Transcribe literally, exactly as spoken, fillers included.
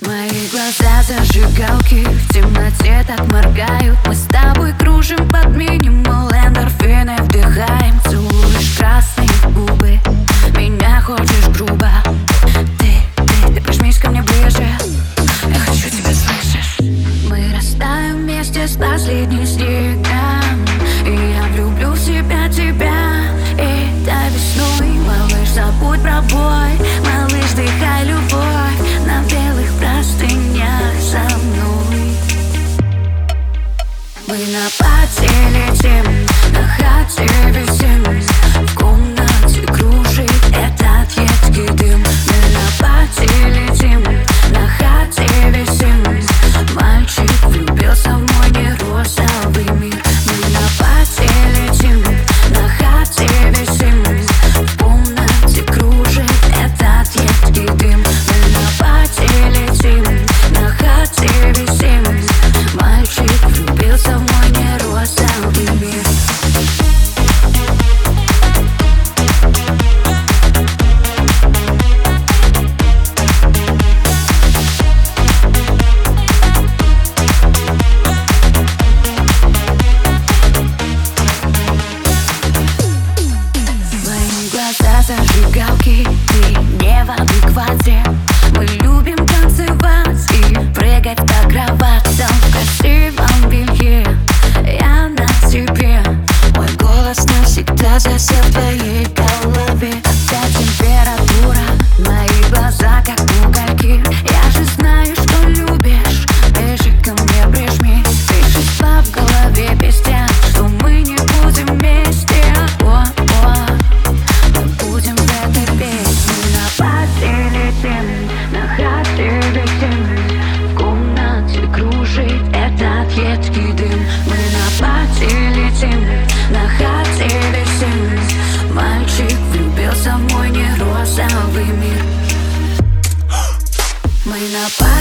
Мои глаза зажигалки в темноте так моргают. Мы с тобой кружим под минимал, эндорфины вдыхаем. Целуешь красные губы, меня хочешь грубо. Ты, ты, ты прижмись ко мне ближе, я хочу тебя, слышишь? Мы растаем вместе с последним снегом, и я влюблю в себя тебя. И до весной, малыш, забудь про бой. Малыш, дыхай любовь на белых простынях со мной. Мы на пати летим, на хате висим, в комнате кружит этот едкий дым. Мы на пати летим, на хате висим, мальчик влюбился в мой нерозовый мир. Мы на пати летим, на хате висим, в комнате кружит этот едкий дым. Мы на пати летим, на хате висим, мальчик влюбился в мой нерозовый мир. Зажигалки, ты не в адеквате. Мы любим танцевать и прыгать по кроватям в красивом белье. Я на тебе, мой голос навсегда засел в твоей голове. Опять температура, мои глаза как угольки. Я же знаю, что любишь, ближе ко мне прижмись. Вещества в голове пестят, что мы не будем вместе. О-о, будем в этой песне. На пати летим, на хате висим, в комнате кружит этот едкий дым. Мы на пати летим, на хате висим, мальчик влюбился в мой нерозовый мир. Мы на пати